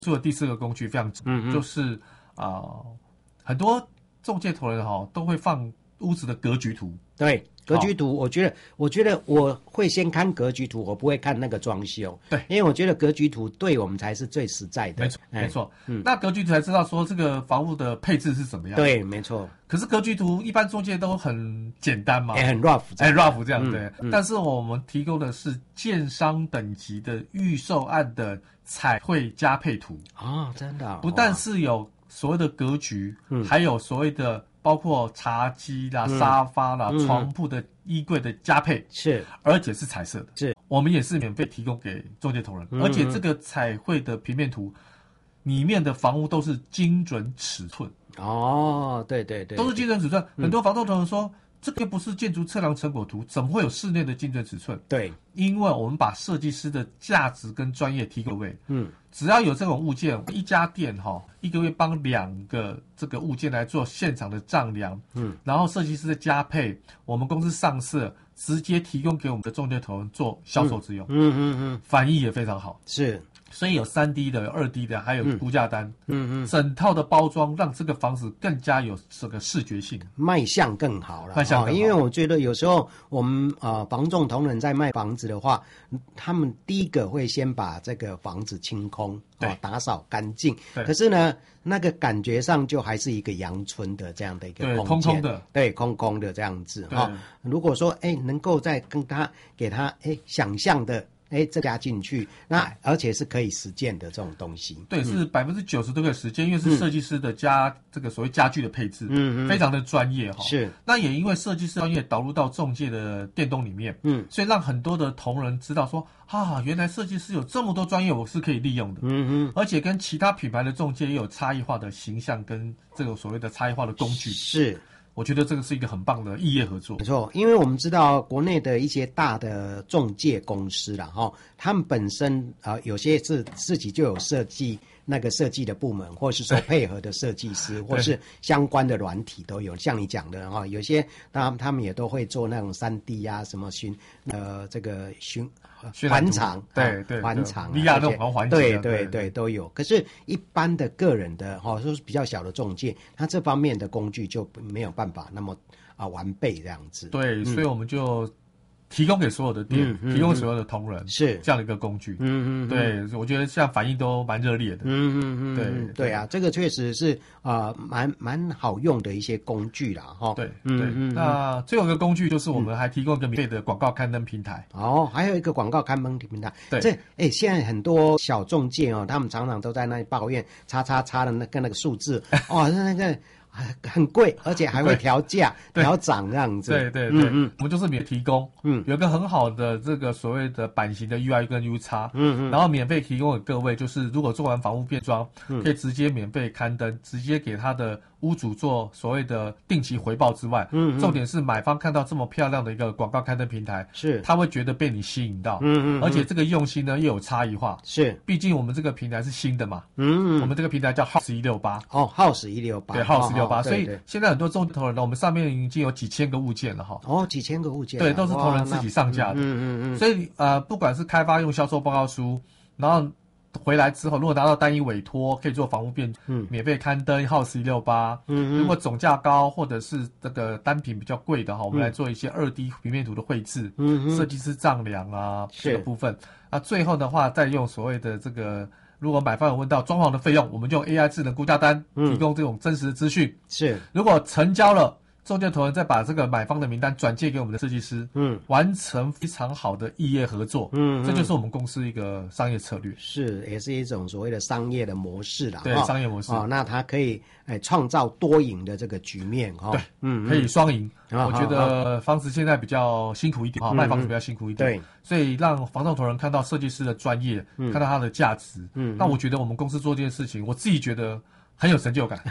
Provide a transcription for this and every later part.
做的第4个工具非常就是很多中介投人都会放屋子的格局图。 对，格局图，我觉得我会先看格局图，我不会看那个装修。 对， 因为我觉得格局图对我们才是最实在的。 没错。那格局图才知道说这个房屋的配置是怎么样。 对，没错。 可是格局图一般中介都很简单嘛， 很 rough， rough 这样对。但是我们提供的是建商等级的预售案的彩绘加配图。 真的。 不但是有所谓的格局，还有所谓的包括茶几啦、沙发啦、床铺的衣柜的加配， 是， 而且是彩色的， 是， 我们也是免费提供给中介同仁，而且这个彩绘的平面图里面的房屋都是精准尺寸。 对， 都是精准尺寸。很多房仲同仁说，这个不是建筑测量成果图，怎么会有室内的精准尺寸？ 对， 因为我们把设计师的价值跟专业提供给各位。只要有这种物件，一家店一个月帮2个这个物件来做现场的丈量，然后设计师的加配，我们公司上色，直接提供给我们的中介投人做销售之用。反应也非常好。 是。 所以有3D 的、有2D 的，还有估价单，整套的包装让这个房子更加有这个视觉性， 卖相更好了。因为我觉得有时候我们房仲同仁在卖房子的话，他们第一个会先把这个房子清空，打扫干净。可是呢，那个感觉上就还是一个阳春的这样的一个空间，空空的这样子如果说能够再给他想象的。这加进去，那而且是可以实践的这种东西。 对，是90%都可以实践，因为是设计师的这个所谓家具的配置，非常的专业是。 那也因为设计师专业导入到中介的电动里面，所以让很多的同仁知道说，原来设计师有这么多专业，我是可以利用的。而且跟其他品牌的中介也有差异化的形象跟这个所谓的差异化的工具。 是。 我觉得这个是一个很棒的异业合作。 没错，因为我们知道国内的一些大的中介公司啦，他们本身有些是自己就有设计那个设计的部门，或是说配合的设计师，或是相关的软体都有。像你讲的有些他们也都会做那种3D 啊，什么环场，环场 ，VR 那种环境， 对都有。可是，一般的个人的说是比较小的中介，他这方面的工具就没有办法那么完备这样子。 对，所以我们就提供给所有的店，提供给所有的同仁， 是这样的一个工具。对，我觉得现在反应都蛮热烈的。 对啊，这个确实是蛮好用的一些工具啦， 对。那最后一个工具就是我们还提供一个免费的广告刊登平台。 还有一个广告刊登平台。 对， 现在很多小中介他们常常都在那里抱怨叉的那个数字那个。很贵，而且还会调价、调涨这样子。 对，我们就是免费提供，有一个很好的这个所谓的版型的 UI 跟 UX，然后免费提供给各位，就是如果做完房屋变装，可以直接免费刊登，直接给他的屋主做所谓的定期回报之外，重点是买方看到这么漂亮的一个广告刊登平台， 是他会觉得被你吸引到，而且这个用心呢又有差异化， 是， 毕竟我们这个平台是新的嘛，我们这个平台叫 House 168，House 168， 对 House 168，所以现在很多中介同仁呢，我们上面已经有几千个物件了几千个物件， 对，都是同仁自己上架的，所以不管是开发用销售报告书，然后回来之后，如果拿到单一委托，可以做房屋变免费刊登 House 168。如果总价高或者是这个单品比较贵的我们来做一些2D 平面图的绘制，设计师丈量这个部分。最后的话，再用所谓的这个，如果买方有问到装潢的费用，我们就用 AI 智能估价单提供这种真实的资讯。 是， 如果成交了，中介投人再把这个买方的名单转借给我们的设计师，完成非常好的异业合作，这就是我们公司一个商业策略， 是，也是一种所谓的商业的模式啦， 对，商业模式， 那它可以创造多赢的这个局面， 对，可以双赢。我觉得房子现在比较辛苦一点，卖房子比较辛苦一点， 对， 所以让房仲同仁看到设计师的专业，看到他的价值，那我觉得我们公司做这件事情，我自己觉得很有成就感。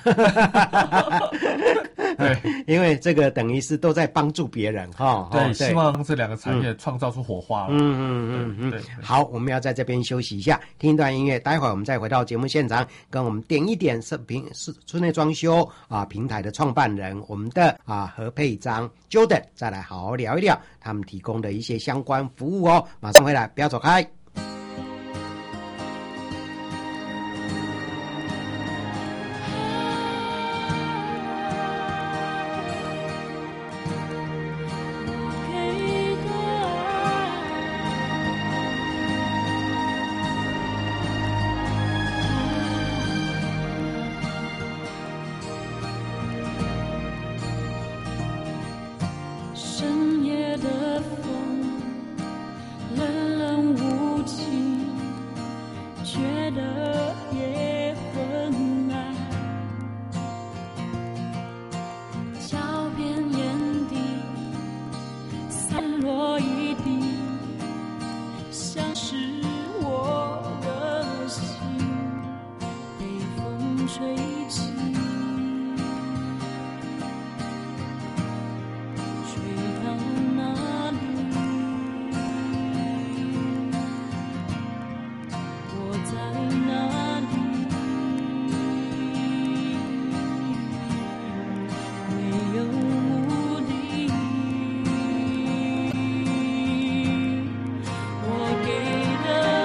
对， 因为这个等于是都在帮助别人对，希望这2个产业创造出火花了。 对。好，我们要在这边休息一下，听一段音乐，待会儿我们再回到节目现场，跟我们点一点室内装修平台的创办人，我们的何佩章 Jordan 再来好好聊一聊他们提供的一些相关服务马上回来，不要走开。 吹起，吹到哪里，我在哪里，没有无力，我给的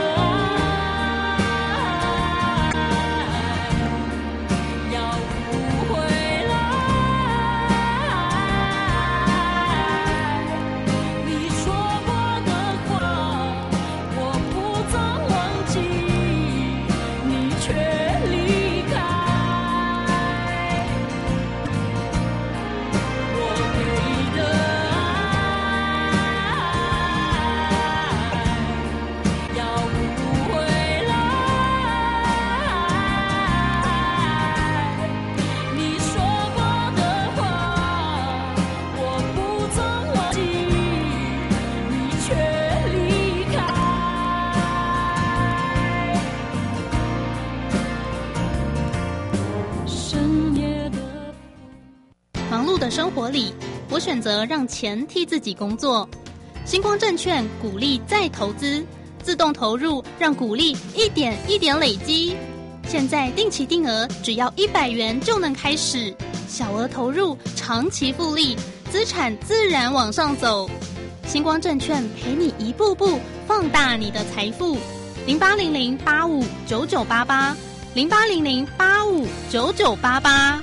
生活里，我选择让钱替自己工作。星光证券鼓励再投资，自动投入，让股利一点一点累积。现在定期定额只要100元就能开始，小额投入，长期复利，资产自然往上走。星光证券陪你一步步放大你的财富。0800859988，0800859988。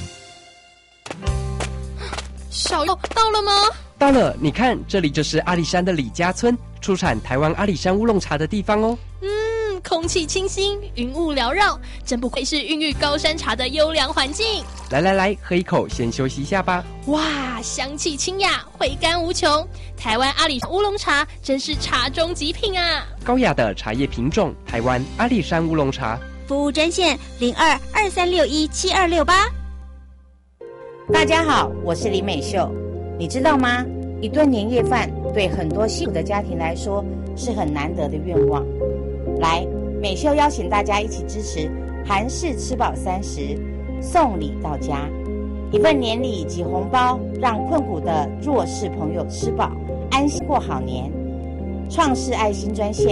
小佑到了吗？ 到了，你看，这里就是阿里山的李家村，出产台湾阿里山乌龙茶的地方哦。 空气清新，云雾缭绕，真不愧是孕育高山茶的优良环境。 来，喝一口，先休息一下吧。 哇，香气清雅，回甘无穷。台湾阿里山乌龙茶真是茶中极品啊！ 高雅的茶叶品种，台湾阿里山乌龙茶。 服务专线0223617268。 大家好，我是李美秀。你知道吗？一顿年夜饭对很多辛苦的家庭来说是很难得的愿望。来，美秀邀请大家一起支持韩式吃饱30，送礼到家，一份年礼及红包，让困苦的弱势朋友吃饱，安心过好年。创世爱心专线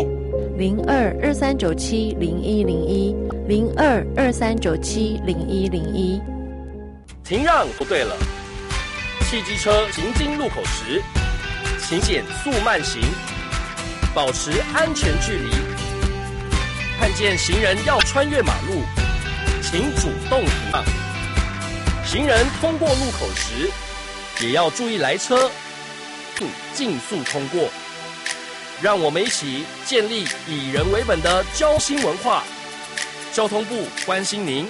0223970101，0223970101。停让不对了，汽机车行经路口时，请减速慢行，保持安全距离。看见行人要穿越马路，请主动停让。行人通过路口时，也要注意来车，并尽速通过。让我们一起建立以人为本的交通文化。交通部关心您。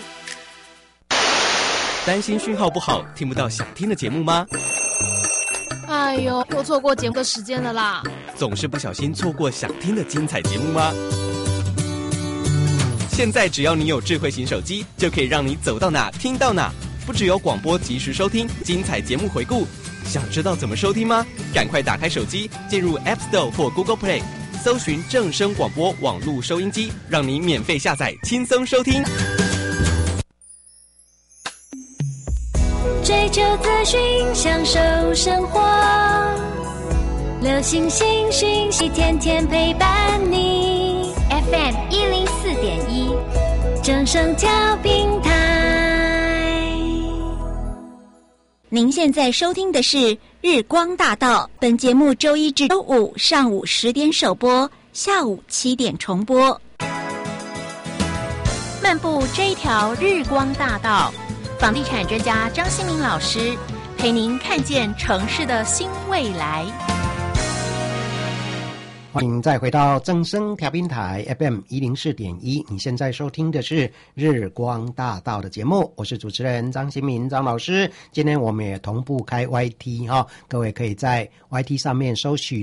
担心讯号不好，听不到想听的节目吗？ 哎呦，又错过节目的时间了啦！ 总是不小心错过想听的精彩节目吗？现在只要你有智慧型手机，就可以让你走到哪听到哪，不只有广播及时收听，精彩节目回顾。想知道怎么收听吗？赶快打开手机，进入 App Store 或 Google Play， 搜寻正声广播网络收音机，让你免费下载，轻松收听。 追求资讯，享受生活，流行新讯息，天天陪伴你。FM 104.1，正声调频台。 您现在收听的是日光大道，本节目周一至周五上午10点首播，下午7点重播。 漫步这一条日光大道，房地产专家张新民老师陪您看见城市的新未来。 欢迎再回到正声调频台 FM 104.1，你现在收听的是日光大道的节目，我是主持人张新民张老师。今天我们也同步开 YT 各位可以在 YT 上面搜寻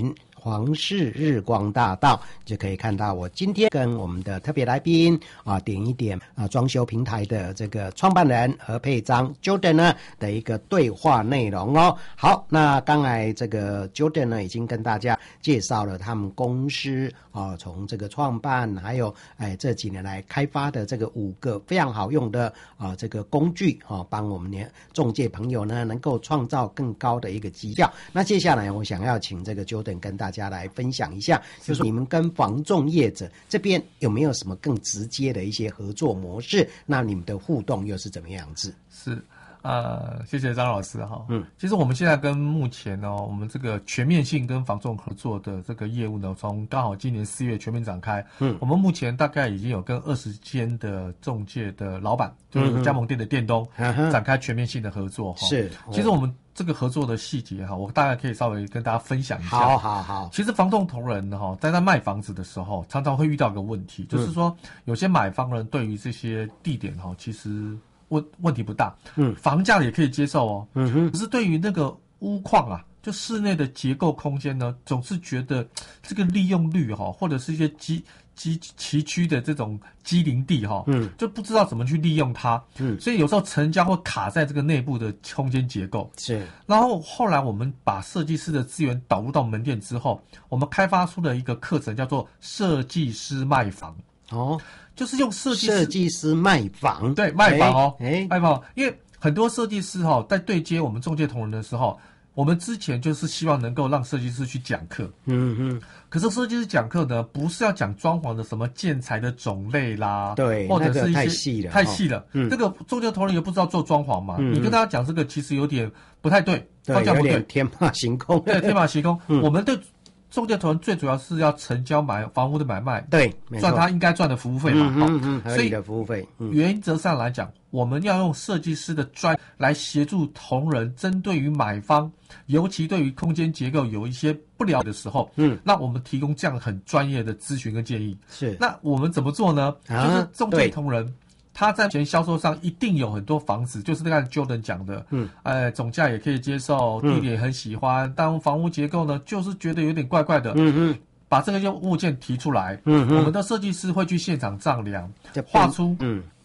黄氏日光大道，就可以看到我今天跟我们的特别来宾点一点装修平台的这个创办人何佩章 Jordan 呢的一个对话内容哦。好，那刚才这个 Jordan 呢已经跟大家介绍了他们公司从这个创办还有这几年来开发的这个5个非常好用的这个工具帮我们的仲介朋友呢能够创造更高的一个绩效。那接下来我想要请这个 Jordan 跟大家来分享一下，就是你们跟房仲业者这边有没有什么更直接的一些合作模式？那你们的互动又是怎么样子？ 是谢谢张老师哈。其实我们现在跟目前呢，我们这个全面性跟房仲合作的这个业务呢，从刚好今年4月全面展开。我们目前大概已经有跟20间的仲介的老板，就是加盟店的店东，展开全面性的合作哈。是，其实我们这个合作的细节哈，我大概可以稍微跟大家分享一下。好。其实房仲同仁哈，在他卖房子的时候，常常会遇到一个问题，就是说有些买方人对于这些地点哈，其实问题不大，房价也可以接受哦，可是对于那个屋况啊，就室内的结构空间呢，总是觉得这个利用率哈，或者是一些崎岖的这种机灵地哈，就不知道怎么去利用它，所以有时候成交会卡在这个内部的空间结构。是，然后后来我们把设计师的资源导入到门店之后，我们开发出了一个课程，叫做设计师卖房。就是用设计师卖房，对，卖房卖房，因为很多设计师在对接我们仲介同仁的时候，我们之前就是希望能够让设计师去讲课，可是设计师讲课呢，不是要讲装潢的什么建材的种类啦，对，或者是一些太细了，这个仲介同仁也不知道做装潢嘛，你跟大家讲这个其实有点不太对，方向不对，天马行空，对，天马行空，我们对仲介同仁最主要是要成交房屋的买卖，对，赚他应该赚的服务费嘛，合理的服务费。原则上来讲，我们要用设计师的专来协助同仁，针对于买方，尤其对于空间结构有一些不了解的时候，那我们提供这样很专业的咨询跟建议。是，那我们怎么做呢？就是仲介同仁。他在前销售上一定有很多房子，就是那个 Jordan 讲的，总价也可以接受，地点也很喜欢，但房屋结构呢，就是觉得有点怪怪的，把这个物件提出来，我们的设计师会去现场丈量，画出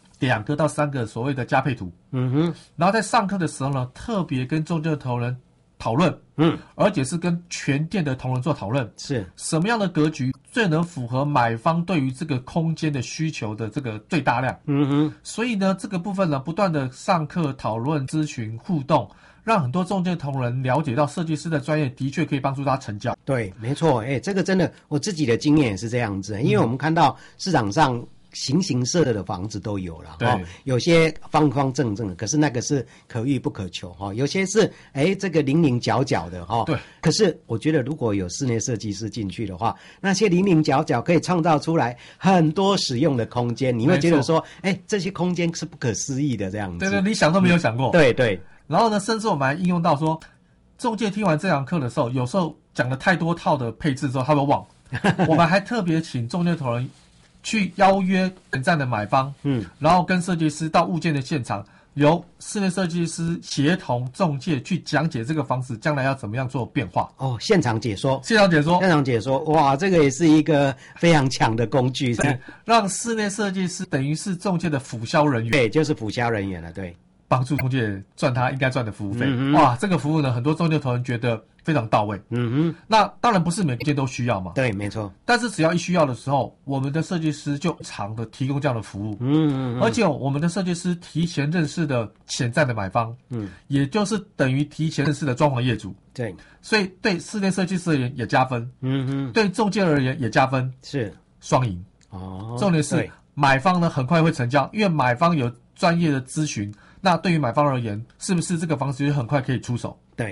2个到3个所谓的加配图，然后在上课的时候呢，特别跟仲介同仁讨论，而且是跟全店的同仁做讨论，是什么样的格局最能符合买方对于这个空间的需求的这个最大量，所以呢，这个部分呢，不断的上课讨论、咨询、互动，让很多仲介同仁了解到设计师的专业的确可以帮助他成交。对，没错，这个真的，我自己的经验也是这样子，因为我们看到市场上形形色色的房子都有了，有些方方正正的，可是那个是可遇不可求，有些是这个零零角角的，对。可是我觉得如果有室内设计师进去的话，那些零零角角可以创造出来很多使用的空间，你会觉得说这些空间是不可思议的这样子。对对，你想都没有想过。对对。然后呢，甚至我们还应用到说，仲介听完这堂课的时候，有时候讲了太多套的配置之后，他会忘。我们还特别请仲介同仁去邀约本站的买方，然后跟设计师到物件的现场，由室内设计师协同仲介去讲解这个房子将来要怎么样做变化。现场解说，哇，这个也是一个非常强的工具，让室内设计师等于是仲介的辅销人员，对，就是辅销人员了，对。帮助仲介赚他应该赚的服务费，哇，这个服务呢，很多仲介同仁觉得非常到位。那当然不是每件都需要嘛，对，没错。但是只要一需要的时候，我们的设计师就常的提供这样的服务。而且我们的设计师提前认识的潜在的买方，也就是等于提前认识的装潢业主。对，所以对室内设计师而言也加分，对仲介而言也加分，是双赢。重点是买方呢很快会成交，因为买方有专业的咨询。那对于买方而言，是不是这个房子就很快可以出手？对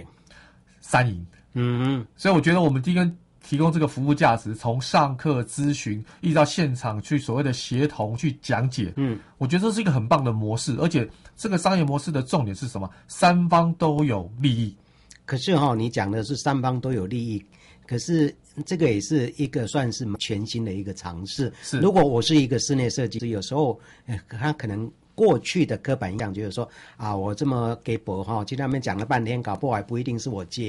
，3赢。所以我觉得我们第一个提供这个服务价值，从上课咨询一直到现场去所谓的协同去讲解，我觉得这是一个很棒的模式，而且这个商业模式的重点是什么？3方都有利益。可是你讲的是3方都有利益，可是这个也是一个算是全新的一个尝试。是，如果我是一个室内设计师，有时候他可能过去的刻板印象就是说我这么给薄今天他们讲了半天，搞不好还不一定是我接啊。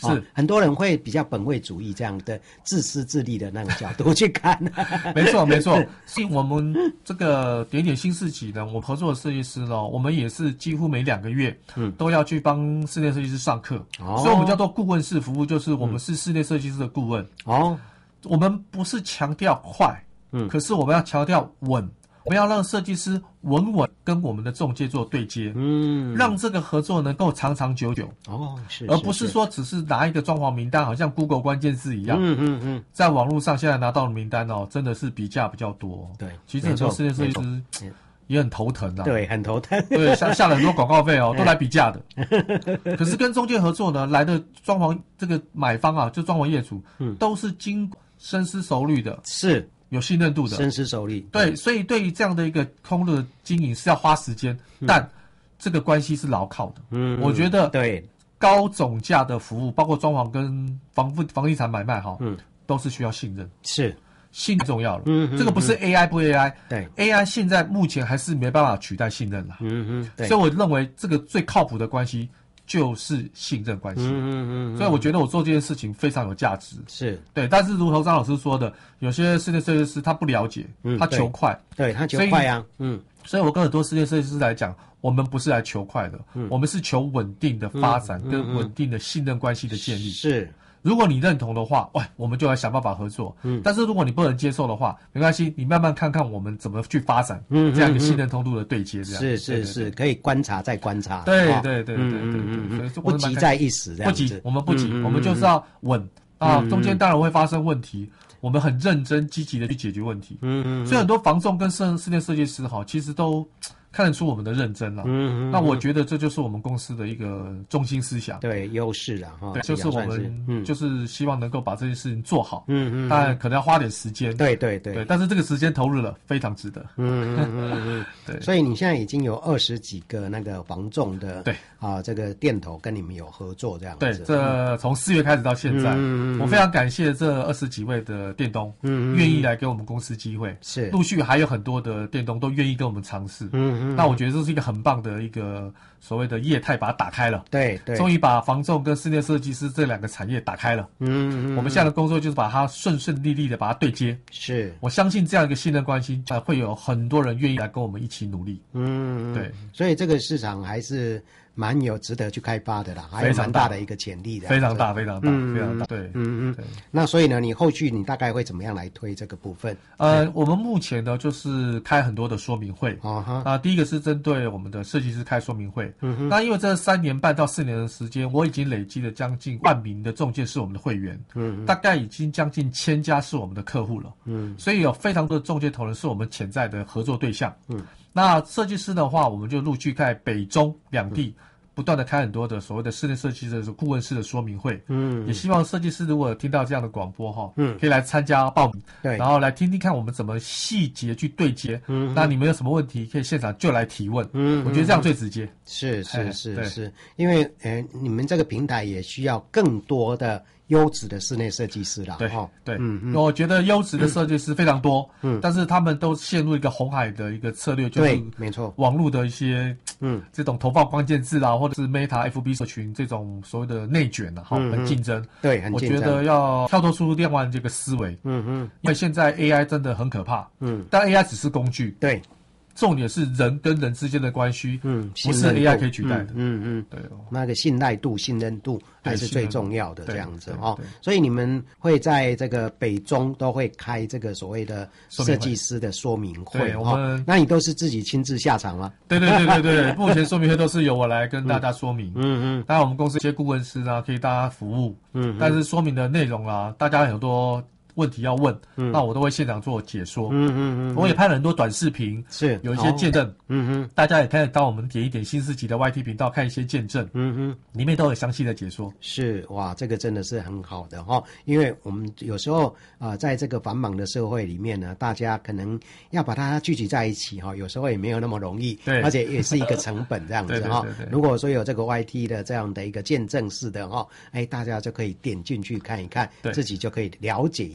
是很多人会比较本位主义这样的自私自利的那个角度去看。 没错没错，所以我们这个点点新世纪呢，我合作的设计师呢，我们也是几乎每2个月都要去帮室内设计师上课，所以我们叫做顾问式服务，就是我们是室内设计师的顾问。我们不是强调快，可是我们要强调稳。我们要让设计师稳稳跟我们的仲介做对接，让这个合作能够长长久久。而不是说只是拿一个装潢名单，好像 Google 关键字一样。在网络上现在拿到的名单真的是比价比较多。 对， 其实很多室内设计师也很头疼啊。 对，很头疼。 对，下了很多广告费都来比价的。可是跟中介合作呢，来的装潢这个买方就装潢业主，都是经深思熟虑的。 是。 有信任度的， 深思熟虑。 对，所以对于这样的一个空的经营是要花时间，但这个关系是牢靠的。我觉得对高总价的服务，包括装潢跟房地产买卖都是需要信任。 是， 信任重要了。这个不是 AI 不 AI， 对 AI 现在目前还是没办法取代信任了。所以我认为这个最靠谱的关系就是信任关系。所以我觉得我做这件事情非常有价值。 是对， 但是如同张老师说的，有些室内设计师他不了解，他求快， 对他求快啊。 所以我跟很多室内设计师来讲，我们不是来求快的，我们是求稳定的发展跟稳定的信任关系的建立。 是。 如果你认同的话，我们就来想办法合作。但是如果你不能接受的话，没关系，你慢慢看看我们怎么去发展这样一个信任通路的对接。这样是，可以观察再观察。 对， 不急在一时，这样子。 不急，我们不急，我们就是要稳啊。中间当然会发生问题，我们很认真积极的去解决问题。所以很多房仲跟室内设计师其实都看得出我们的认真了。那我觉得这就是我们公司的一个中心思想， 对，优势啊。 对，就是我们就是希望能够把这件事情做好。当然可能要花点时间。 对， 但是这个时间投入了，非常值得。 对。所以你现在已经有20几个那个房仲的这个店头跟你们有合作这样子。 对，这从4月开始到现在，我非常感谢这20几位的店东，愿意来给我们公司机会。 是， 陆续还有很多的店东都愿意跟我们尝试。那我觉得这是一个很棒的一个所谓的业态，把它打开了。 对， 终于把房仲跟室内设计师这2个产业打开了。我们现在的工作就是把它顺利的把它对接。 是， 我相信这样一个信任关系，会有很多人愿意来跟我们一起努力。对， 所以这个市场还是蛮有值得去开发的啦，还有蛮大的一个潜力的。 非常大。对， 那所以呢，你后续你大概会怎么样来推这个部分？ 我们目前呢就是开很多的说明会。第一个是针对我们的设计师开说明会。那因为这3年半到4年的时间，我已经累积了将近10000名的仲介是我们的会员。大概已经将近1000家是我们的客户了。所以有非常多的仲介同仁是我们潜在的合作对象。那设计师的话，我们就陆续在北中2地不断的开很多的所谓的室内设计的顾问式的说明会。也希望设计师如果有听到这样的广播可以来参加报名。 对， 然后来听听看我们怎么细节去对接。那你们有什么问题可以现场就来提问。我觉得这样最直接。 是，因为你们这个平台也需要更多的优质的室内设计师啦。 对，我觉得优质的设计师非常多。但是他们都陷入一个红海的一个策略，就是没错， 网络的一些这种投放关键字啦，或者是 Meta、FB 社群这种所谓的内卷很竞争。 对，很竞争。 我觉得要跳脱出另外这个思维。因为现在 AI 真的很可怕。但 AI 只是工具。 对。 重点是人跟人之间的关系，不是 AI 可以取代的。 对，那个信赖度、信任度还是最重要的，这样子所以你们会在这个北中都会开这个所谓的设计师的说明会。那你都是自己亲自下场吗？ 对，目前说明会都是由我来跟大家说明。当然我们公司一些顾问师可以大家服务。但是说明的内容大家很多问题要问，那我都会现场做解说。我也拍了很多短视频， 是有一些见证。大家也可以到我们点一点新世纪的 YT 频道看一些见证。里面都有详细的解说。 是，哇，这个真的是很好的因为我们有时候在这个繁忙的社会里面呢，大家可能要把它聚集在一起有时候也没有那么容易。 对， 而且也是一个成本这样子对。 如果说有这个 YT 的这样的一个见证式的大家就可以点进去看一看，自己就可以了解一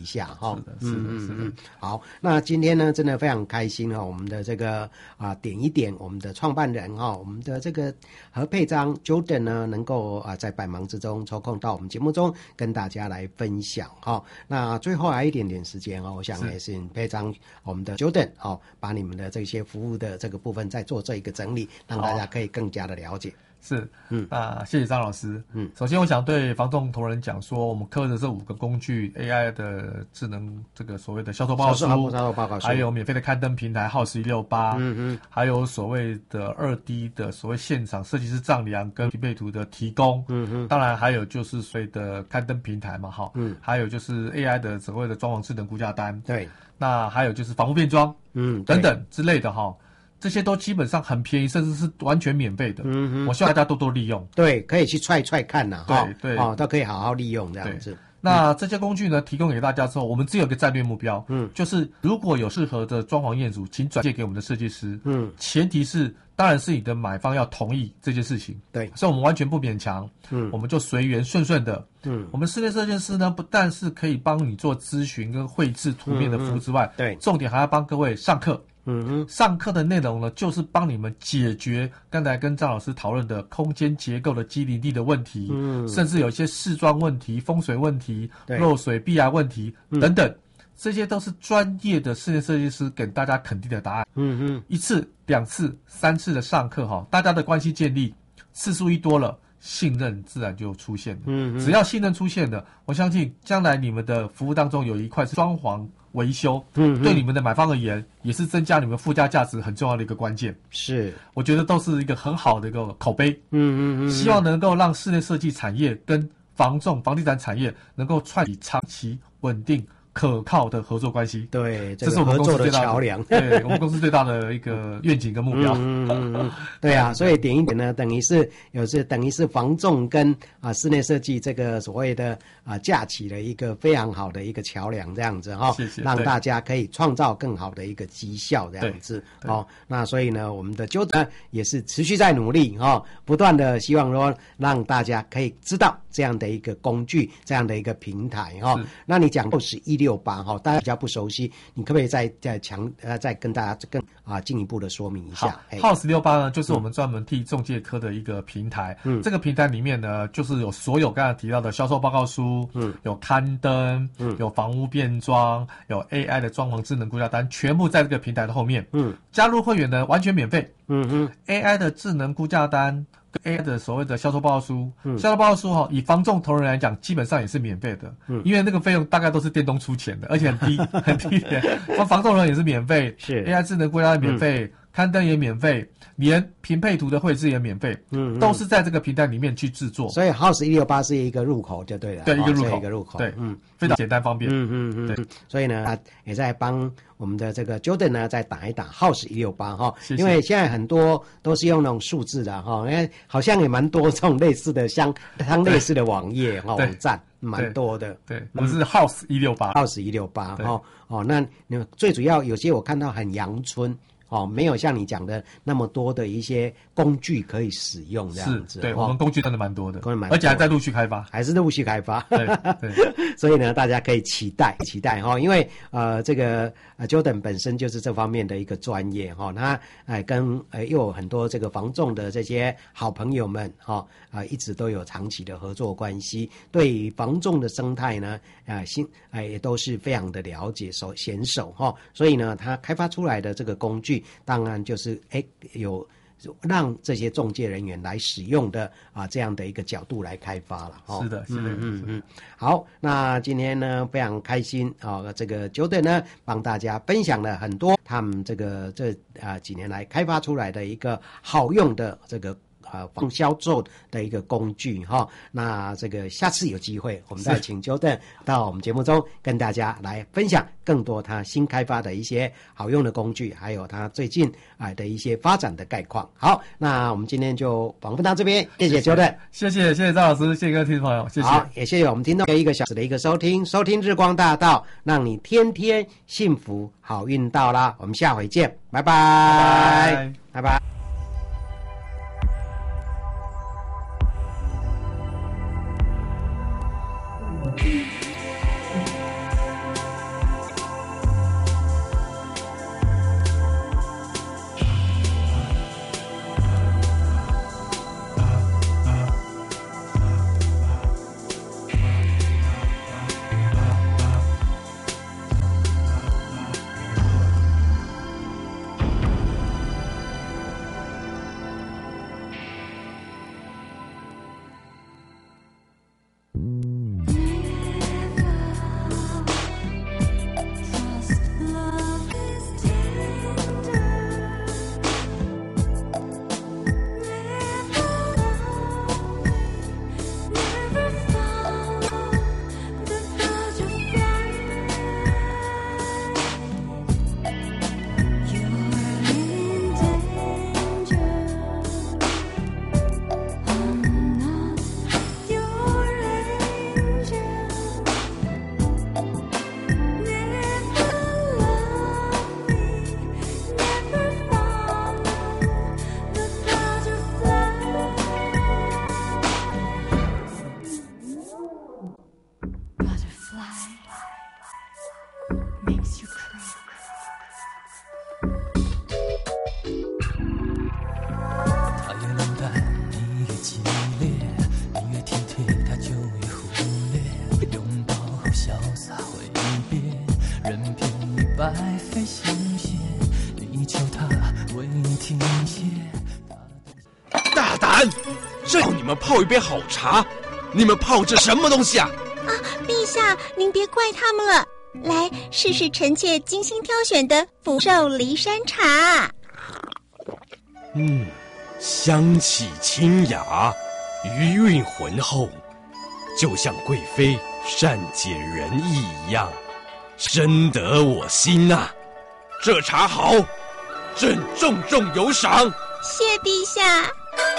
下哈。 是的。 好，那今天呢，真的非常开心哈，我们的这个点一点，我们的创办人哈，我们的这个何佩章 Jordan 呢，能够在百忙之中抽空到我们节目中跟大家来分享哈。那最后还有一点点时间我想也是佩章我们的 Jordan 把你们的这些服务的这个部分再做这一个整理，让大家可以更加的了解。 是，谢谢张老师。首先我想对房仲同仁讲说，我们科的这5个工具 ，AI 的智能这个所谓的销售报告书，还有免费的刊登平台House168，还有所谓的2D 的所谓现场设计师丈量跟匹配图的提供，当然还有就是所谓的刊登平台嘛，还有就是 AI 的所谓的装潢智能估价单， 对， 那还有就是房屋变装，等等之类的这些都基本上很便宜，甚至是完全免费的。我希望大家多多利用。 对，可以去踹看呐。 对， 都可以好好利用这样子。 那这些工具呢，提供给大家之后，我们只有一个战略目标，就是如果有适合的装潢业主，请转介给我们的设计师。前提是，当然是你的买方要同意这件事情。 对， 所以我们完全不勉强。我们就随缘顺的。我们室内设计师呢，不但是可以帮你做咨询跟绘制图面的服务之外， 对， 重点还要帮各位上课。上课的内容呢，就是帮你们解决刚才跟张老师讨论的空间结构的机灵地的问题，甚至有一些视装问题、风水问题、漏水壁癌问题等等，这些都是专业的室内设计师给大家肯定的答案。1次、2次、3次的上课大家的关系建立，次数一多了，信任自然就出现了。只要信任出现了，我相信将来你们的服务当中有一块是装潢维修，对你们的买方而言，也是增加你们附加价值很重要的一个关键。 是， 我觉得都是一个很好的一个口碑。希望能够让室内设计产业跟房地产产业能够串起长期稳定可靠的合作关系。 对， 这是我们公司最大的桥梁。 对，我们公司最大的一个愿景跟目标。 对啊，所以点一点呢，等于是房仲跟室内设计这个所谓的架起了一个非常好的一个桥梁，这样子谢谢， 让大家可以创造更好的一个绩效，这样子那所以呢，我们的Jordan也是持续在努力不断的希望说让大家可以知道这样的一个工具，这样的一个平台那你讲House168大家比较不熟悉，你可不可以再跟大家更进一步的说明一下 ？House168呢，就是我们专门替仲介科的一个平台。这个平台里面呢，就是有所有刚才提到的销售报告书，有刊登，有房屋变装，有 AI 的装潢智能估价单，全部在这个平台的后面。加入会员呢，完全免费。AI 的智能估价单。AI 的所谓的销售报告书，销售报告书以房仲同仁来讲，基本上也是免费的，因为那个费用大概都是电东出钱的，而且很低很低廉。房仲人也是免费， 是 AI 智能估价单免费，刊登也免费，连平配图的绘制也免费，都是在这个平台里面去制作。 所以 House168是一个入口就对了， 对，一个入口， 对，非常简单方便， 对。所以呢，也在帮我们的这个 Jordan 呢，再打一打 House168因为现在很多都是用那种数字的因为好像也蛮多这种类似的像类似的网页网站。蛮多的， 对，我们是 House168 那最主要有些我看到很阳春没有像你讲的那么多的一些工具可以使用这样子。 对，我们工具真的蛮多的，而且还在陆续开发， 对，所以呢，大家可以期待因为这个Jordan 本身就是这方面的一个专业他跟又有很多这个房仲的这些好朋友们一直都有长期的合作关系，对于房仲的生态呢也都是非常的了解娴熟所以呢，他开发出来的这个工具当然就是有让这些仲介人员来使用的这样的一个角度来开发了是的， 好，那今天呢非常开心这个 Jordan 呢帮大家分享了很多他们这几年来开发出来的一个好用的这个房销售的一个工具那这个下次有机会我们再请 Jordan 到我们节目中跟大家来分享更多他新开发的一些好用的工具，还有他最近的一些发展的概况。好，那我们今天就访问到这边，谢谢 Jordan， 谢谢张老师，谢谢各位听众朋友，谢谢。 好，也谢谢我们听众1个小时的一个收听日光大道，让你天天幸福好运到啦，我们下回见，拜拜，拜拜。 大胆！这要你们泡一杯好茶，你们泡这什么东西啊？ 啊，陛下，您别怪他们了。来，试试臣妾精心挑选的福寿梨山茶。 香气清雅，余韵浑厚，就像贵妃善解人意一样，深得我心啊！这茶好，朕重重有赏。 谢陛下。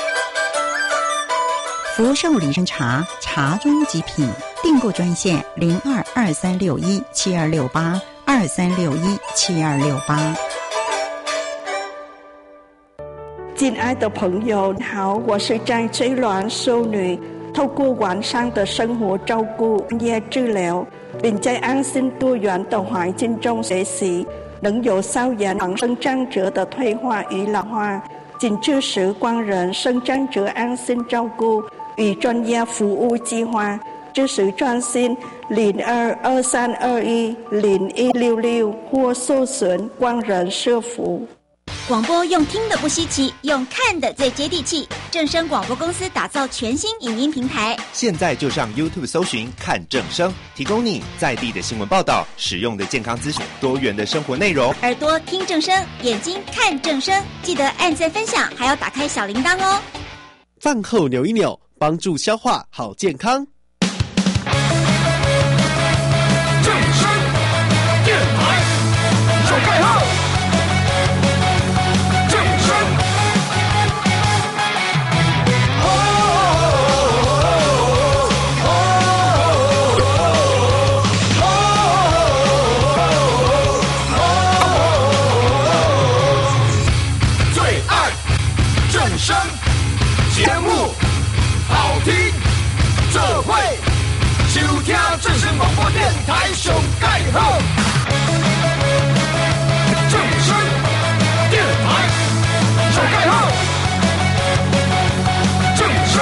福寿梨山茶，茶中极品，订购专线0223617268，23617268。 亲爱的朋友好，我是张翠鸾修女，透过完善的生活照顾、专业治疗，并在安心多元的环境中学习，能有效延长生长者的退化与老化。请支持光仁生长者安心照顾与专业服务计划，支持专线0223210166或搜寻光仁社福。 广播用听的不稀奇，用看的最接地气。正声广播公司打造全新影音平台， 现在就上 YouTube 搜寻看正声，提供你在地的新闻报道、实用的健康资讯、多元的生活内容。 耳朵听正声，眼睛看正声，记得按赞分享，还要打开小铃铛哦。 饭后扭一扭，帮助消化好健康。 正声电台手盖号。节目好听，这会收听正声广播电台上盖好。正声电台上盖好。正声。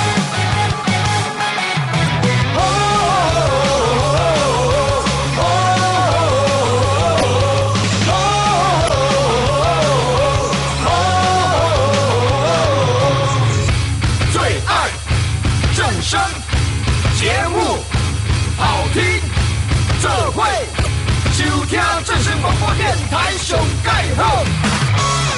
声节目好听，这会收听正声广播电台上盖好。